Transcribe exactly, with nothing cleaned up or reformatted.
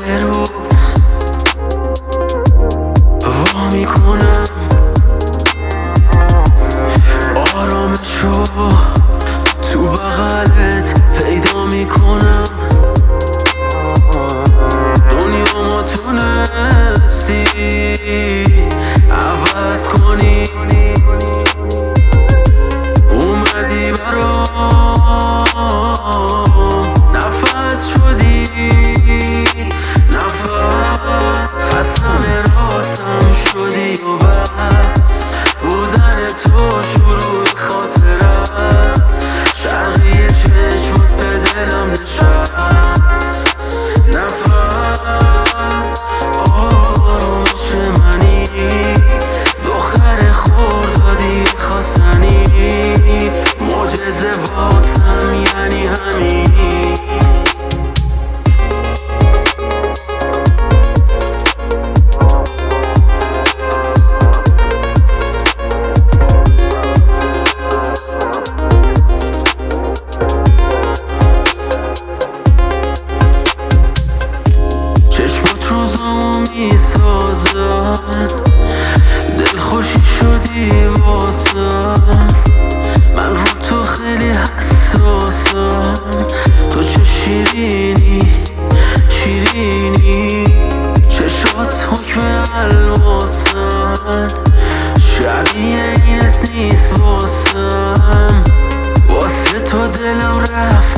روز وا میکنم آرامشو تو بغلت پیدا میکنم. دنیا ما تونستی عوض کنی، اومدی برام نفس شدی، نفس از همه راستم شدی و بس بودن تو شروع خاطر است. شرقی چشمت به دلم نشست، نفس آرامش منی، دختر خوردادی خواستنی، معجزه واسم یعنی همین. میسازن دلخوشی شدی واسم، من رو تو خیلی حساسم. تو چه شیرینی شیرینی، چشات حکم الماسن، شبیه این نیست واسم. واسه تو دلم رفت